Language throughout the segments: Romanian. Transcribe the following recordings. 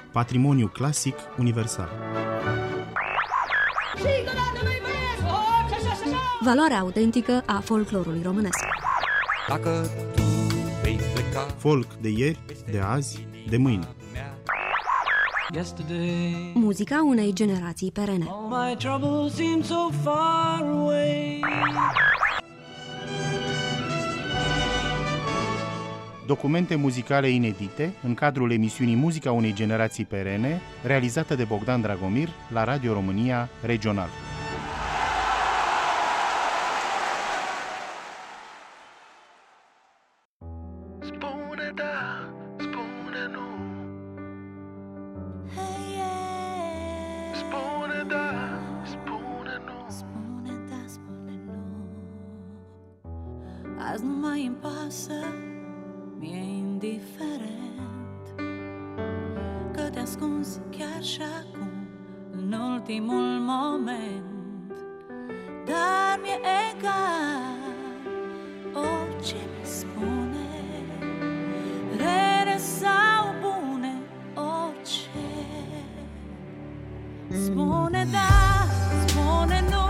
Patrimoniu clasic universal. Valoarea autentică a folclorului românesc. Dacă tu vei pleca, Folk de ieri, de azi, de mâine. yesterday, Muzica unei generații perene. all my troubles seem so far away. Documente muzicale inedite în cadrul emisiunii Muzica unei generații perene, realizată de Bogdan Dragomir la Radio România Regional. Spune da, spune nu. Spune da, spune nu. Spune da, spune nu. Azi nu mai îmi pasă, mi-e indiferent că te ascunzi chiar și acum, în ultimul moment. Dar mi-e egal orice mi spune, rele sau bune, orice. Spune da, spune nu,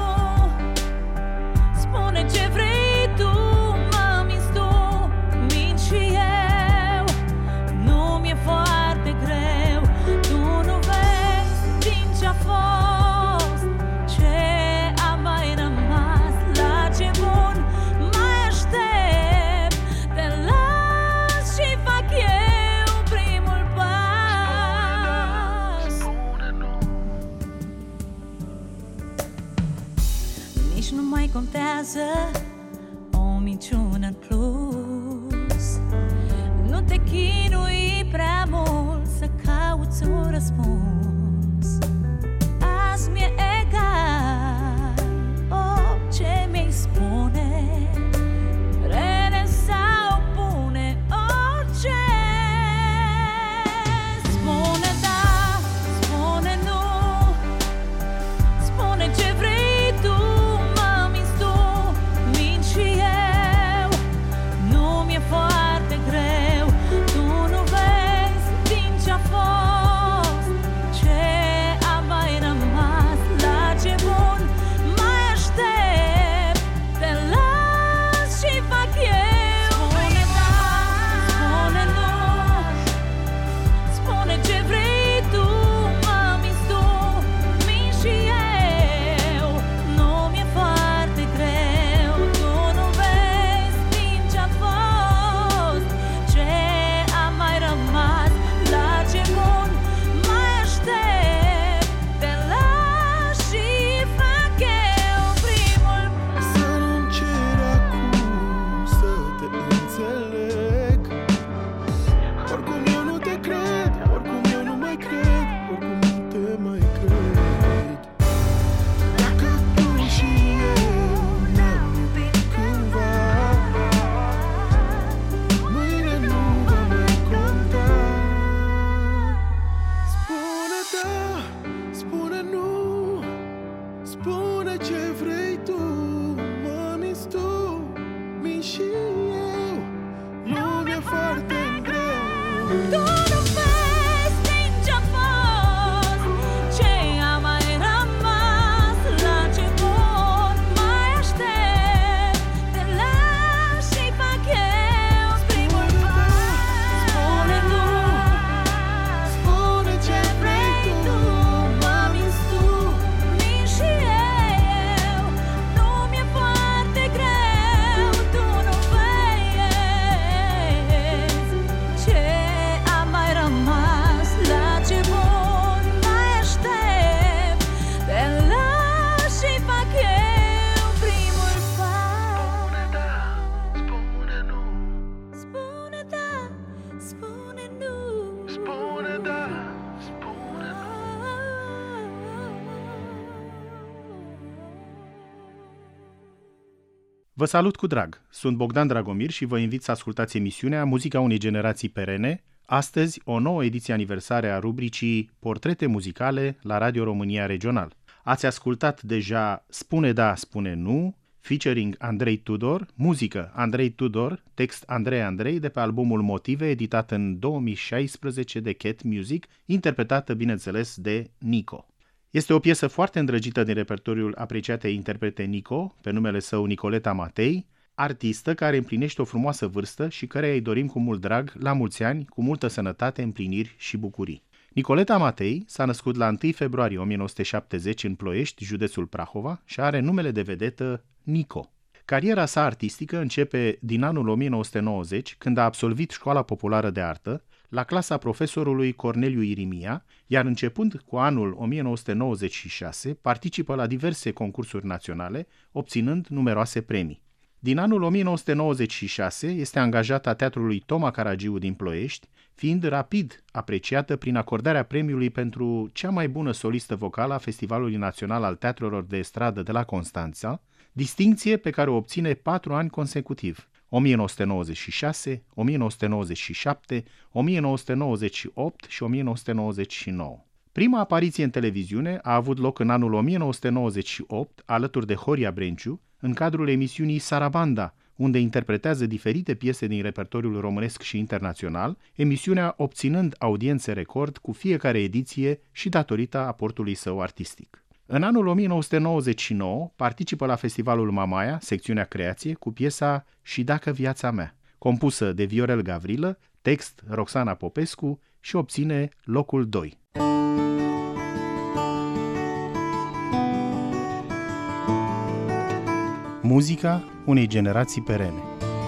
spune ce vrei tu, mă minți tu, mint și eu. Nu mi-e foarte greu, tu nu vezi din ce-a fost, ce a mai rămas, la ce bun mai aștept. Te las și fac eu primul pas. Spune nu. Nici nu mai contează o minciună în plus. Nu te chinui prea mult să cauți un răspuns. Azi mi-e egal orice mi-ai spune, rele sau bune, orice. Spune da, spune nu, spune ce vrei tu, mă minți tu, mint și eu. Nu mi-e foarte greu, tu nu vezi din ce-a fost, ce a mai rămas, la ce bun mai aștept. Te las și fac eu. Spune da, spune nu, spune ce vrei tu, mă minți tu, mint și eu. Nu mi-e foarte greu, tu nu vezi din ce-a fost, ce a mai rămas, la ce bun mai aștept. Te las și fac eu primul pas. Să nu-mi ceri acum să te înțeleg. Oricum eu nu te cred, oricum eu nu mai cred, oricum nu te mai cred. Dacă tu și eu ne-am iubit cândva, mâine nu va mai conta. Spune da, spune nu, spune ce vrei tu, mă minți tu, mint și eu. Nu mi-e foarte greu. Tu nu vezi din ce-a fost, ce a mai rămas, la ce bun mai aștept. Te las și fac eu primul pas. Spune nu, Spune ce vrei tu, mă minți tu, mint și eu. Nu mi-e foarte greu, tu nu vezi ce a mai rămas, la ce bun mai aștept. Te las și fac eu primul pas. spune da, spune nu. Spune da, spune nu. Spune da, spune nu. Vă salut cu drag! Sunt Bogdan Dragomir și vă invit să ascultați emisiunea Muzica unei generații perene, astăzi o nouă ediție aniversare a rubricii Portrete muzicale la Radio România Regional. Ați ascultat deja Spune da, spune nu featuring Andrei Tudor, muzică Andrei Tudor, text Andrei de pe albumul Motive, editat în 2016 de Cat Music, interpretată, bineînțeles, de Nico. Este o piesă foarte îndrăgită din repertoriul apreciatei interprete Nico, pe numele său Nicoleta Matei, artistă care împlinește o frumoasă vârstă și căreia îi dorim cu mult drag, la mulți ani, cu multă sănătate, împliniri și bucurii. Nicoleta Matei s-a născut la 1 februarie 1970 în Ploiești, județul Prahova, și are numele de vedetă Nico. Cariera sa artistică începe din anul 1990, când a absolvit Școala Populară de Artă, la clasa profesorului Corneliu Irimia, iar începând cu anul 1996, participă la diverse concursuri naționale, obținând numeroase premii. Din anul 1996 este angajată a Teatrului Toma Caragiu din Ploiești, fiind rapid apreciată prin acordarea premiului pentru cea mai bună solistă vocală a Festivalului Național al Teatrelor de Stradă de la Constanța, distincție pe care o obține 4 ani consecutiv, 1996, 1997, 1998 și 1999. Prima apariție în televiziune a avut loc în anul 1998, alături de Horia Brenciu, în cadrul emisiunii Sarabanda, unde interpretează diferite piese din repertoriul românesc și internațional, emisiunea obținând audiențe record cu fiecare ediție și datorită aportului său artistic. În anul 1999 participă la festivalul Mamaia, secțiunea Creație, cu piesa Și dacă viața mea, compusă de Viorel Gavrilă, text Roxana Popescu, și obține locul 2. Muzica unei generații perene.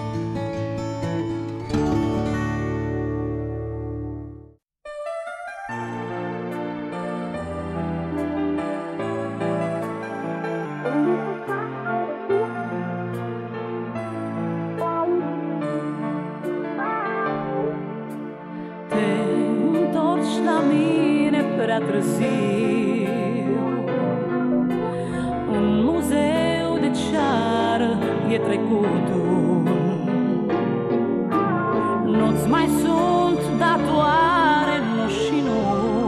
Prea târziu, un muzeu de ceară e trecutul. Nu-ți mai sunt datoare, nu și nu.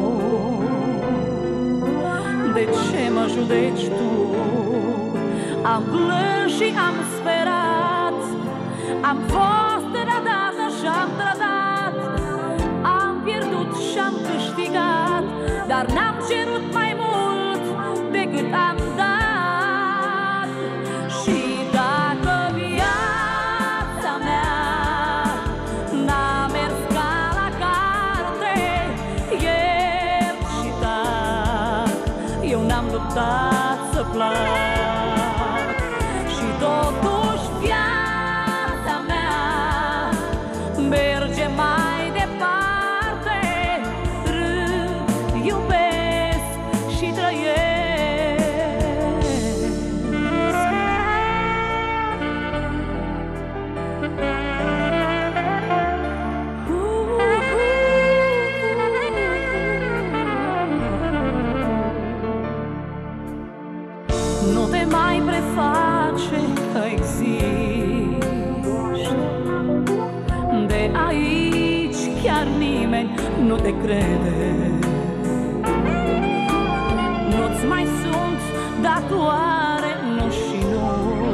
De ce mă judeci tu? Am plâns și am sperat, am fost trădată și-am trădat, am pierdut și-am câștigat, dar n-am cerut mai mult decât am dat. Și dacă viața mea n-a mers ca la carte, iert și tac, eu n-am luptat să plac. Și totuși viața mea merge mai departe, râd, iubesc și trăiesc. Nu te mai preface că existi, de aici chiar nimeni nu te crede. Nu-ți mai sunt datoare, nu și nu.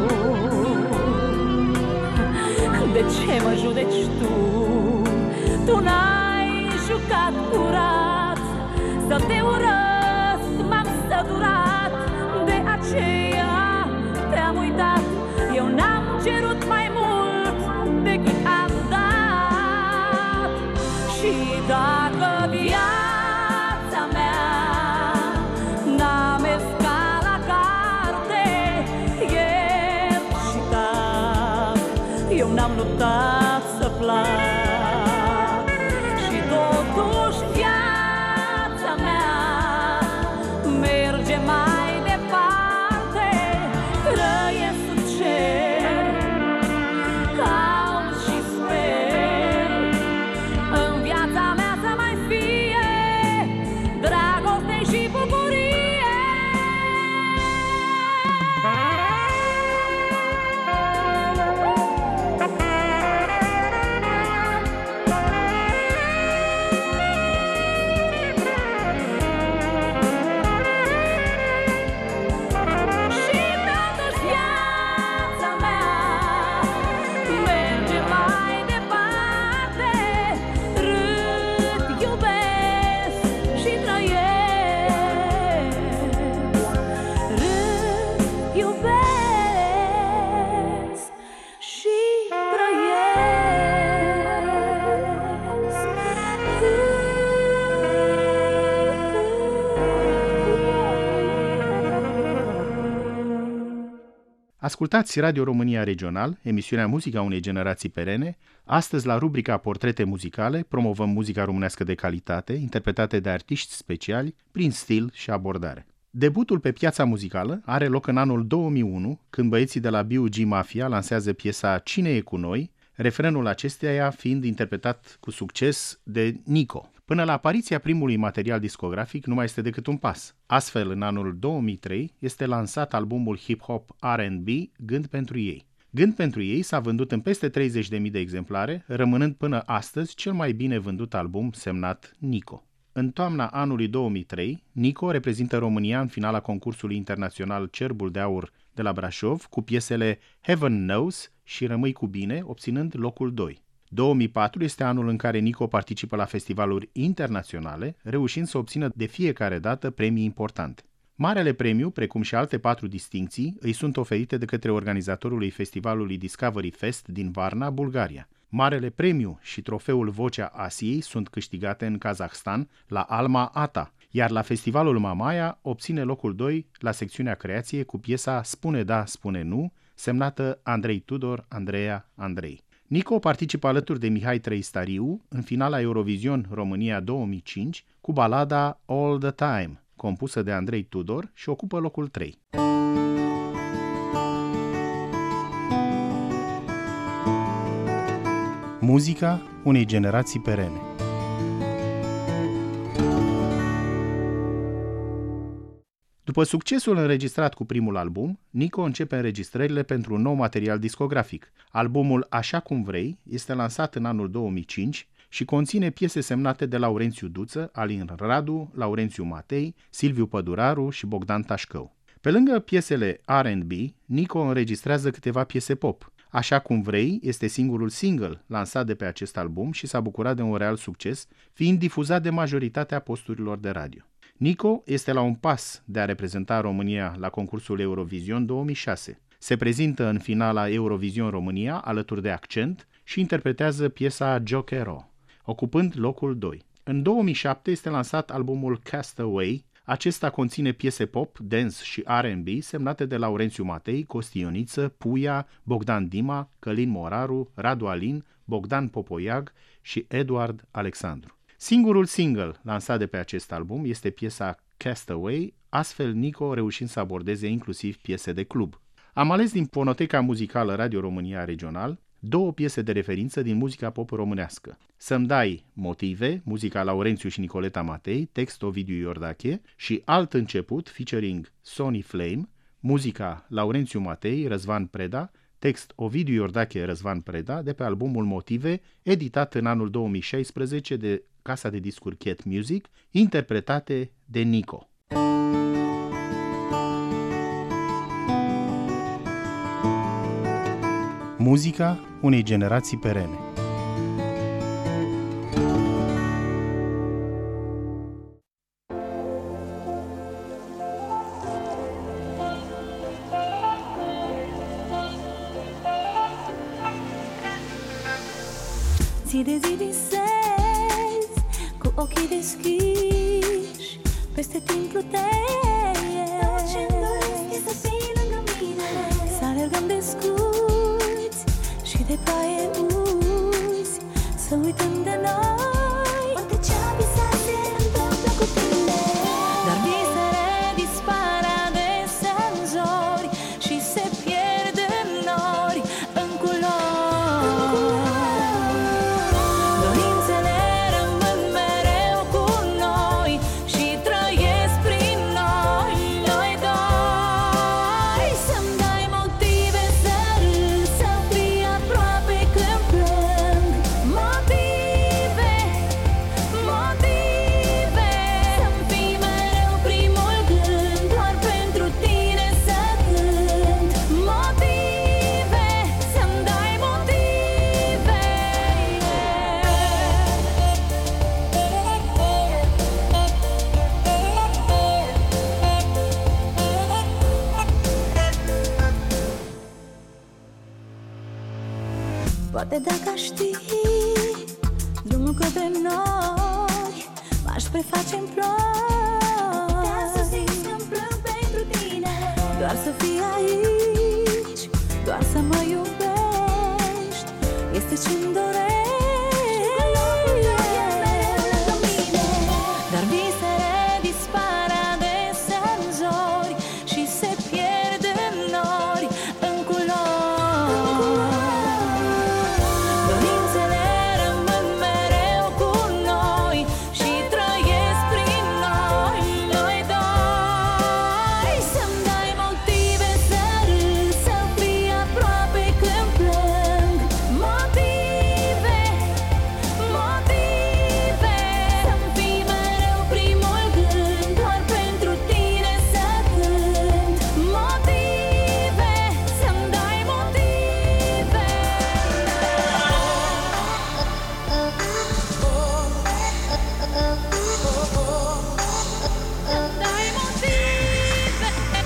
De ce mă judeci tu? Tu n-ai jucat curat, să te urăsc m-am săturat, de aceea te-am uitat. Eu n-am cerut mai mult decât am dat. Și dacă viața mea n-a mers ca la carte, iert și tac, eu n-am luptat să plac. Și totuși viața mea merge mai departe, trăiesc sub cer, caut și sper în viața mea să mai fie Ascultați Radio România Regional, emisiunea Muzica unei generații perene. Astăzi, la rubrica Portrete muzicale, promovăm muzica românească de calitate, interpretate de artiști speciali, prin stil și abordare. Debutul pe piața muzicală are loc în anul 2001, când băieții de la B.U.G. Mafia lansează piesa Cine e cu noi, refrenul acesteia fiind interpretat cu succes de Nico. Până la apariția primului material discografic nu mai este decât un pas. Astfel, în anul 2003, este lansat albumul hip-hop R&B Gând pentru ei. Gând pentru ei s-a vândut în peste 30.000 de exemplare, rămânând până astăzi cel mai bine vândut album semnat Nico. În toamna anului 2003, Nico reprezintă România în finala concursului internațional Cerbul de Aur de la Brașov cu piesele Heaven Knows și Rămâi cu bine, obținând locul 2. 2004 este anul în care Nico participă la festivaluri internaționale, reușind să obțină de fiecare dată premii importante. Marele premiu, precum și alte 4 distincții, îi sunt oferite de către organizatorul festivalului Discovery Fest din Varna, Bulgaria. Marele premiu și trofeul Vocea Asiei sunt câștigate în Kazahstan la Alma Ata, iar la festivalul Mamaia obține locul 2 la secțiunea creație cu piesa Spune da, spune nu, semnată Andrei Tudor, Andreea, Andrei. Nico participă alături de Mihai Trăistariu în finala Eurovision România 2005 cu balada All the Time, compusă de Andrei Tudor și ocupă locul 3. Muzica unei generații perene. După succesul înregistrat cu primul album, Nico începe înregistrările pentru un nou material discografic. Albumul Așa cum vrei este lansat în anul 2005 și conține piese semnate de Laurențiu Duță, Alin Radu, Laurențiu Matei, Silviu Păduraru și Bogdan Tașcău. Pe lângă piesele R&B, Nico înregistrează câteva piese pop. Așa cum vrei este singurul single lansat de pe acest album și s-a bucurat de un real succes, fiind difuzat de majoritatea posturilor de radio. Nico este la un pas de a reprezenta România la concursul Eurovision 2006. Se prezintă în finala Eurovision România alături de Accent și interpretează piesa Jokero, ocupând locul 2. În 2007 este lansat albumul Castaway. Acesta conține piese pop, dance și R&B semnate de Laurențiu Matei, Costi Ioniță, Puia, Bogdan Dima, Călin Moraru, Radu Alin, Bogdan Popoiag și Eduard Alexandru. Singurul single lansat de pe acest album este piesa Castaway, astfel Nico reușind să abordeze inclusiv piese de club. Am ales din fonoteca muzicală Radio România Regional 2 piese de referință din muzica pop românească. Să-mi dai motive, muzica Laurențiu și Nicoleta Matei, text Ovidiu Iordache și Alt început, featuring Sony Flame, muzica Laurențiu Matei, Răzvan Preda, text Ovidiu Iordache, Răzvan Preda, de pe albumul Motive, editat în anul 2016 de casa de discuri Cat Music, interpretate de Nico. Muzica unei generații perene. Zi de zi visezi cu ochii deschiși, peste timp plutezi. Tot ce-mi doresc e să fii lângă mine, să alergăm desculți și de paie uzi, să uităm de noi. Orice ce-am visat se întâmplă cu tine, dar visele dispar adesea în zori și se pierd în nori, în culori. Poate dacă aș ști drumul către noi, m-aș preface în ploi. Putea să zic că-mi plâng pentru tine, doar să fii aici doar să mă iubești. Este ce-mi dorești. Dar visele dispar adesea în zori și se pierd în nori, în culori. Dorințele rămân mereu cu noi și trăiesc prin noi, noi doi. Să-mi dai motive să râd, să fii aproape când plâng. Motive, motive. Să-mi fii mereu primul gând, doar pentru tine să cânt. Motive, să-mi dai motive. Dai motive.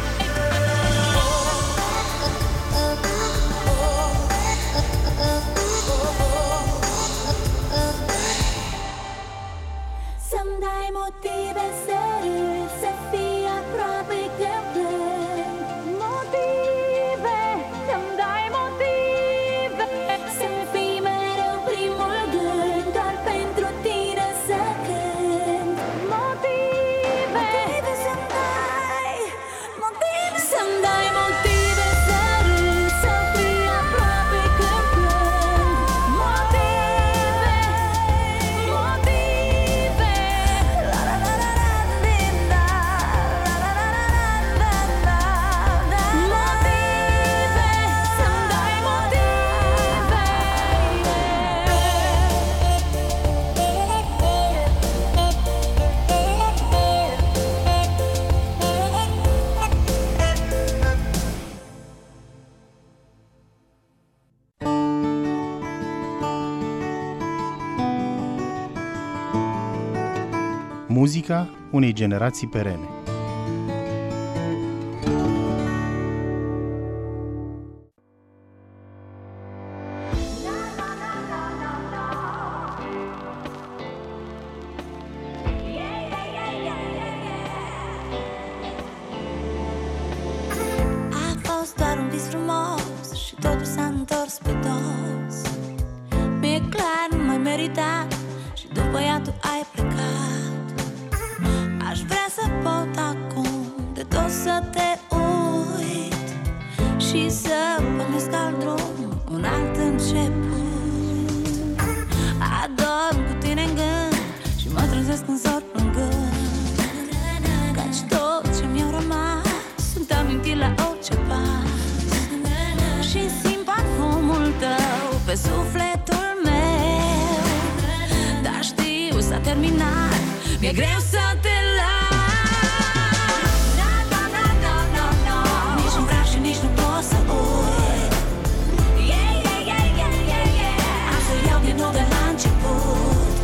Să-mi dai motive să râd, să fii aproape când plâng. Motive, să-mi dai motive. Să-mi fii mereu primul gând, doar pentru tine să cânt. Motive, să-mi dai motive. Să-mi dai motive să râd, să fii aproape când plâng. Motive, motive. La la la la la la la la la la la. Motive, să-mi dai motive. Muzica unei generații perene. A fost doar un vis frumos și totul s-a întors pe dos. Mi-e clar, nu mai merita și după ea tu ai plecat. Aș vrea să pot acum de tot să te uit și să pornesc alt drum, un alt început. Adorm cu tine în gând și mă trezesc în zor plângând, căci tot ce mi-au rămas sunt amintiri la orice pas. Și simt parfumul tău pe sufletul meu, dar știu s-a terminat, mi-e greu să te las. Nici nu vreau și nici nu pot să uit. Am să iau din nou de la început.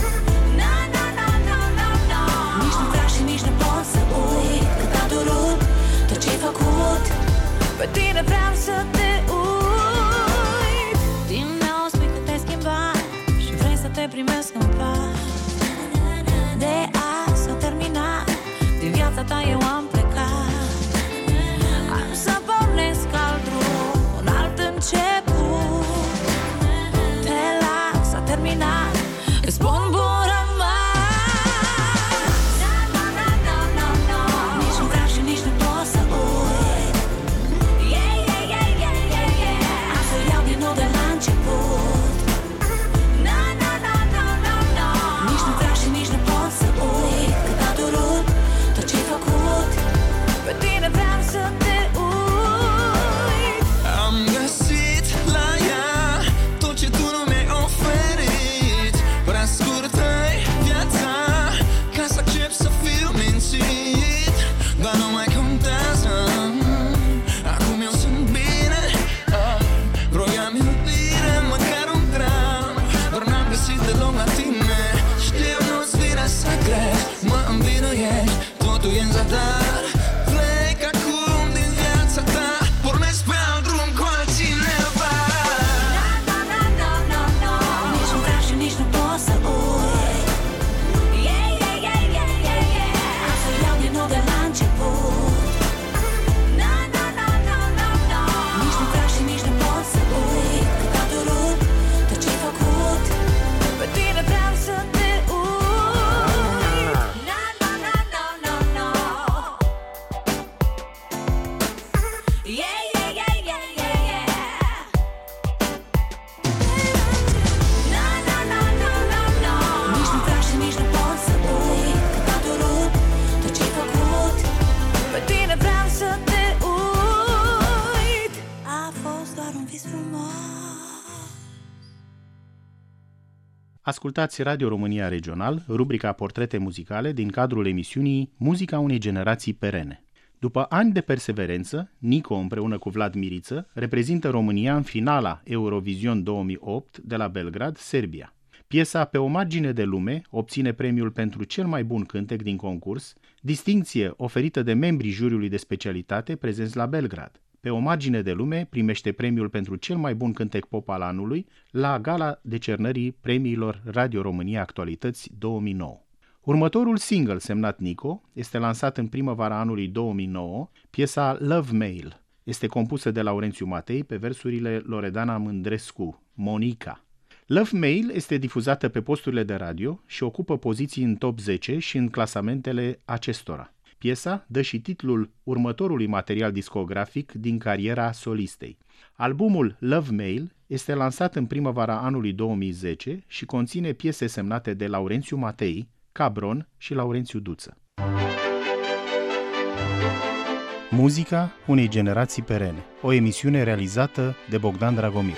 Nici nu vreau și nici nu pot să uit cât a durut tot ce-ai făcut. Pe tine vreau să te uit. Din nou spui că te-ai schimbat și vrei să te primesc în pat. De azi s-a terminat, din viața ta eu am plecat. Am să pornesc alt drum, un alt început. Te las, s-a terminat, îți spun bun rămas. Nici nu vreau și nici nu pot să uit. Am să iau din nou de la început. Nici nu vreau și nici nu pot să uit cât a durut tot ce-ai făcut. Pe tine vreau să te uit. Am găsit la ea tot ce tu nu mi-ai oferit. Prea scurtă-i Ascultați Radio România Regional, rubrica Portrete muzicale din cadrul emisiunii Muzica unei generații perene. După ani de perseverență, Nico împreună cu Vlad Miriță reprezintă România în finala Eurovision 2008 de la Belgrad, Serbia. Piesa Pe o margine de lume obține premiul pentru cel mai bun cântec din concurs, distincție oferită de membrii juriului de specialitate prezenți la Belgrad. Pe o margine de lume primește premiul pentru cel mai bun cântec pop al anului la gala decernării premiilor Radio România Actualități 2009. Următorul single semnat Nico este lansat în primăvara anului 2009, piesa Love Mail. Este compusă de Laurențiu Matei pe versurile Loredana Mândrescu, Monica. Love Mail este difuzată pe posturile de radio și ocupă poziții în top 10 și în clasamentele acestora. Piesa dă și titlul următorului material discografic din cariera solistei. Albumul Love Mail este lansat în primăvara anului 2010 și conține piese semnate de Laurențiu Matei, Cabron și Laurențiu Duță. Muzica unei generații perene. O emisiune realizată de Bogdan Dragomir.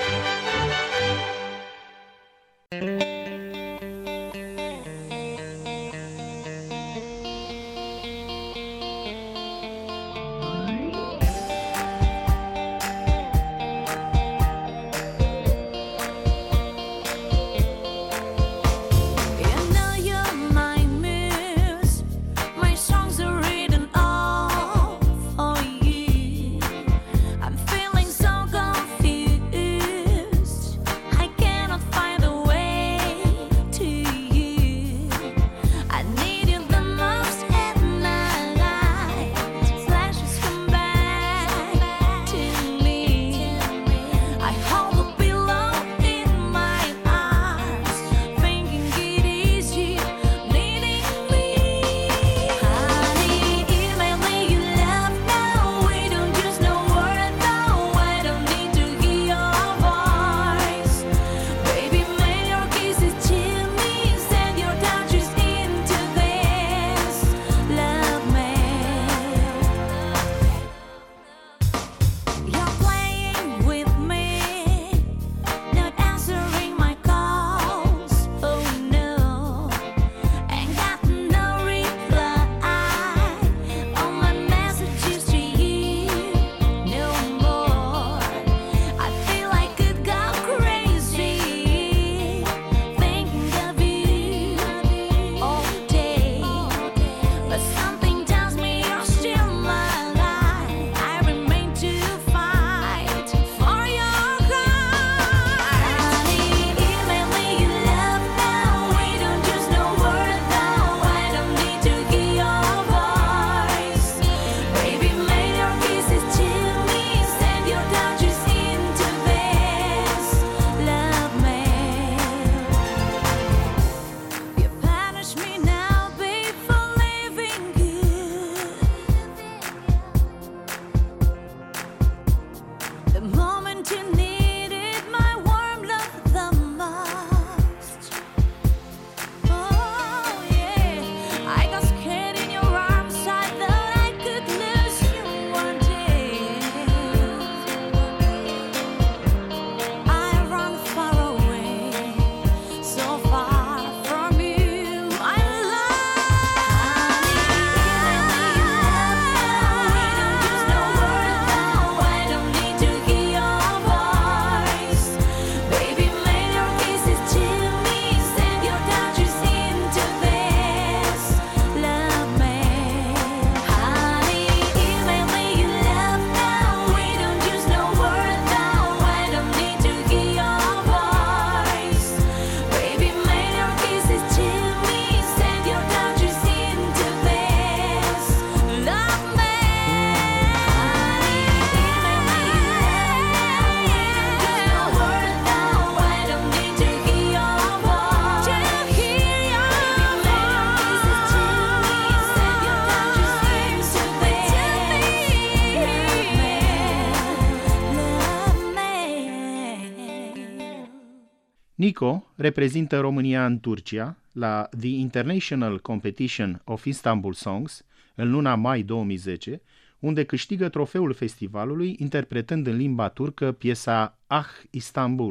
Nico reprezintă România în Turcia la The International Competition of Istanbul Songs în luna mai 2010, unde câștigă trofeul festivalului interpretând în limba turcă piesa Ah Istanbul.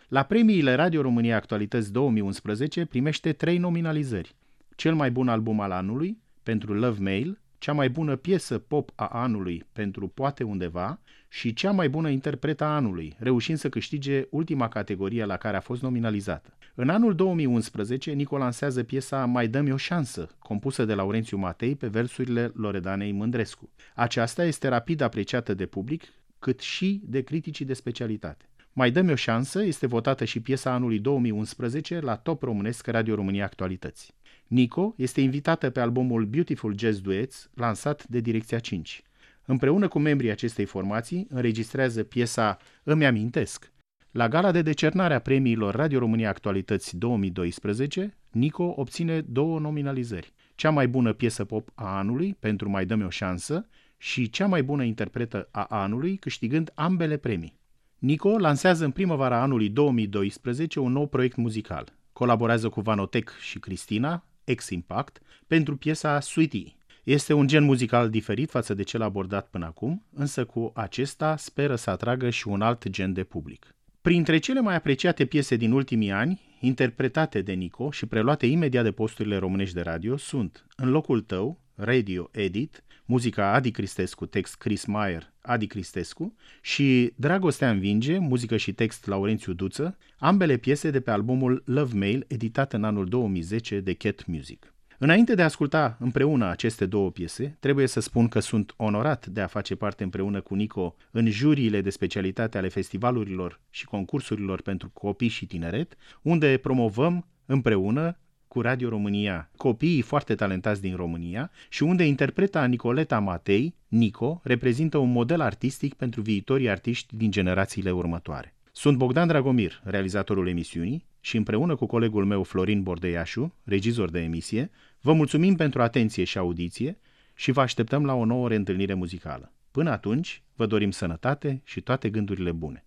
La premiile Radio România Actualități 2011 primește 3 nominalizări. Cel mai bun album al anului pentru Love Mail, cea mai bună piesă pop a anului pentru Poate undeva și cea mai bună interpretă a anului, reușind să câștige ultima categorie la care a fost nominalizată. În anul 2011, Nico lansează piesa Mai dă-mi o șansă, compusă de Laurențiu Matei pe versurile Loredanei Mândrescu. Aceasta este rapid apreciată de public, cât și de criticii de specialitate. Mai dă-mi o șansă este votată și piesa anului 2011 la Top Românesc Radio România Actualități. Nico este invitată pe albumul Beautiful Jazz Duets, lansat de Direcția 5. Împreună cu membrii acestei formații, înregistrează piesa Îmi amintesc. La gala de decernare a premiilor Radio România Actualități 2012, Nico obține 2 nominalizări. Cea mai bună piesă pop a anului pentru Mai dă-mi o șansă și cea mai bună interpretă a anului, câștigând ambele premii. Nico lansează în primăvara anului 2012 un nou proiect muzical. Colaborează cu Vanotec și Cristina, X-Impact, pentru piesa Sweetie. Este un gen muzical diferit față de cel abordat până acum, însă cu acesta speră să atragă și un alt gen de public. Printre cele mai apreciate piese din ultimii ani, interpretate de Nico și preluate imediat de posturile românești de radio, sunt În locul tău, Radio Edit, muzica Adi Cristescu, text Chris Mayer, Adi Cristescu, și Dragostea învinge, muzică și text Laurențiu Duță, ambele piese de pe albumul Love Mail, editat în anul 2010 de Cat Music. Înainte de a asculta împreună aceste 2 piese, trebuie să spun că sunt onorat de a face parte împreună cu Nico în juriile de specialitate ale festivalurilor și concursurilor pentru copii și tineret, unde promovăm împreună cu Radio România copiii foarte talentați din România și unde interpreta Nicoleta Matei, Nico, reprezintă un model artistic pentru viitorii artiști din generațiile următoare. Sunt Bogdan Dragomir, realizatorul emisiunii, și împreună cu colegul meu Florin Bordeiașu, regizor de emisie, vă mulțumim pentru atenție și audiție și vă așteptăm la o nouă reîntâlnire muzicală. Până atunci, vă dorim sănătate și toate gândurile bune.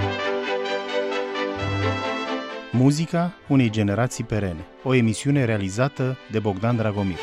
Muzica unei generații perene. O emisiune realizată de Bogdan Dragomir.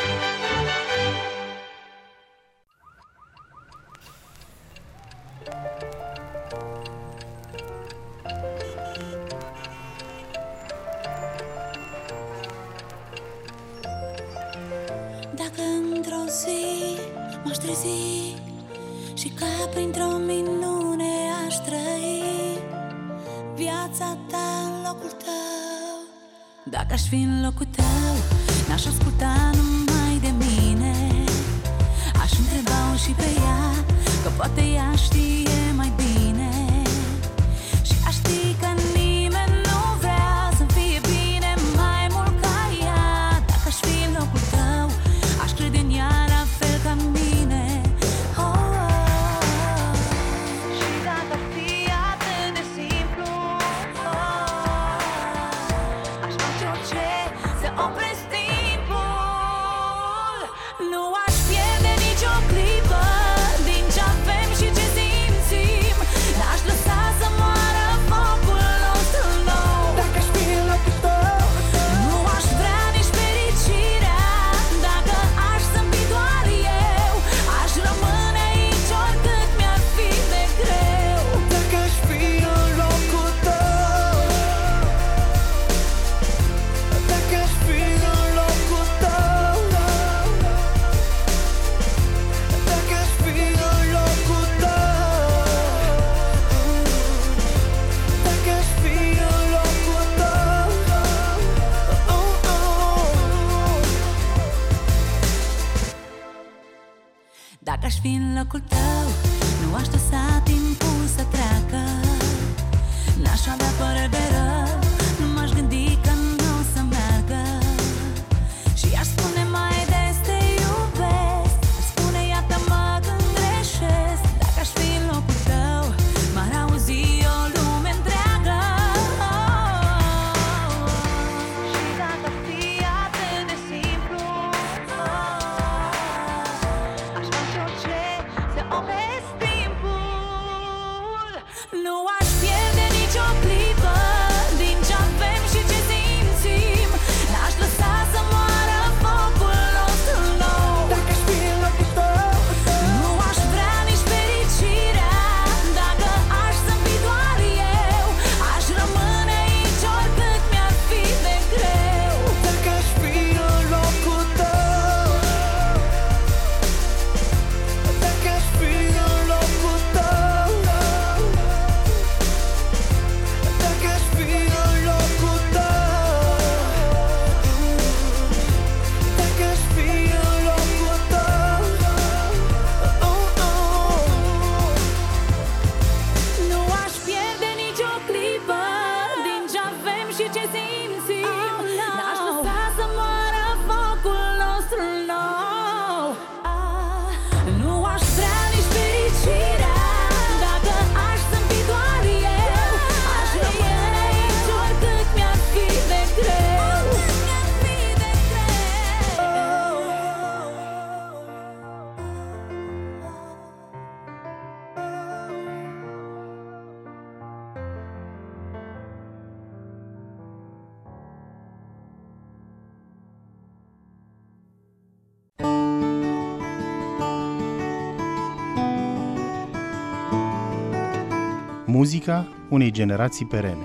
Dacă într-o zi m-aș trezi și ca printr-o minune aș trăi viața ta în locul tău. Dacă aș fi în locul tău, n-aș asculta numai de mine. Aș întreba-o și pe ea, că poate ea știe mai bine. Și aș ști că nimeni nu vrea să fie bine mai mult ca ea. Dacă aș fi în locul tău, aș crede în ea la fel ca mine. Oh, oh, oh. Și dacă ar fi atât de simplu, aș face orice să opresc timpul. Nu aș pierde nicio clipă din ce avem și ce simțim. N-aș lăsa să moară focul nostru nou. Dacă aș fi în locul tău, Nu aș vrea nici fericirea. Dacă aș zâmbi doar eu, aș rămâne aici oricât mi-ar fi de greu. dacă aș fi în locul tău, dacă aș fi în locul tău, dacă aș fi în locul tău, dacă aș fi în locul tău, Dacă aș fi în locul tău, nu aș lăsa timpul să treacă. N-aș avea păreri de rău, nu m-aș gândi că nu o să meargă. Și aș spune mai des te iubesc, aș spune iată-mă când greșesc. Dacă aș fi în locul tău, m-ar auzi o lume întreagă. Și dacă ar fi atât de simplu, aș face orice să opresc timpul. Nu aș pierde nicio clipă Muzica unei generații perene.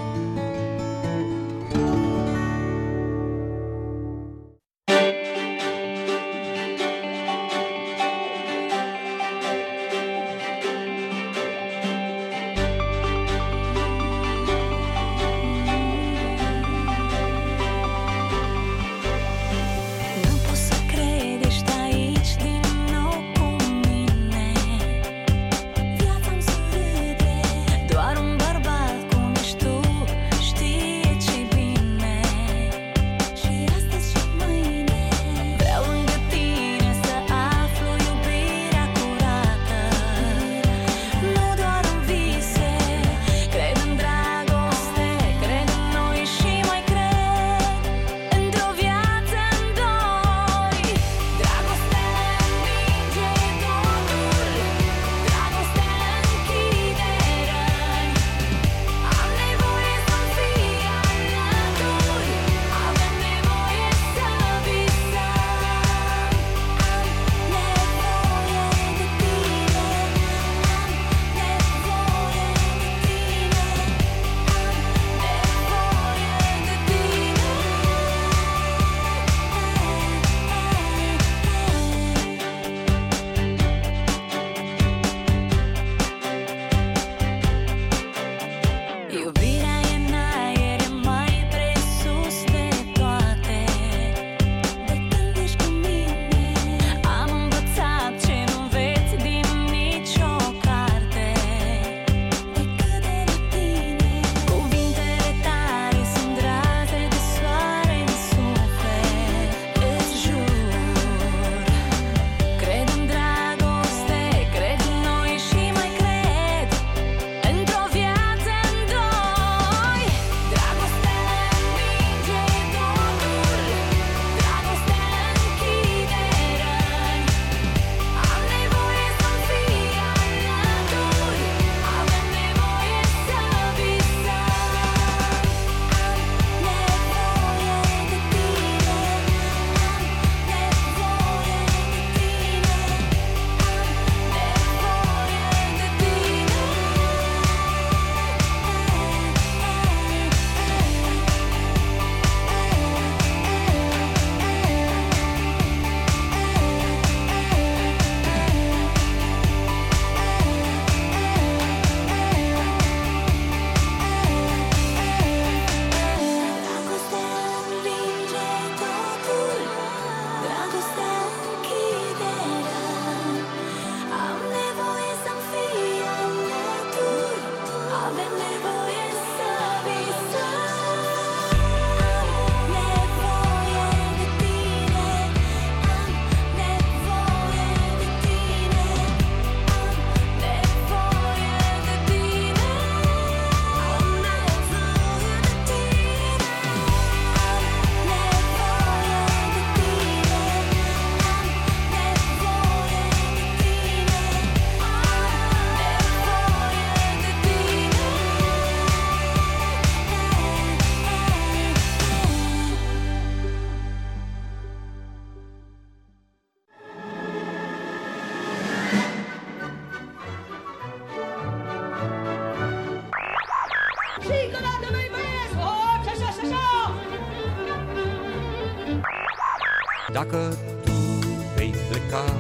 Dacă tu vei pleca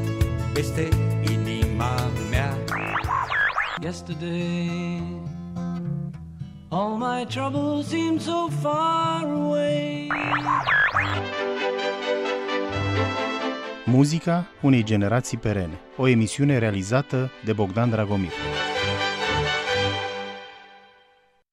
peste inima mea. Yesterday, all my troubles seem so far away. Muzica unei generații perene. O emisiune realizată de Bogdan Dragomir.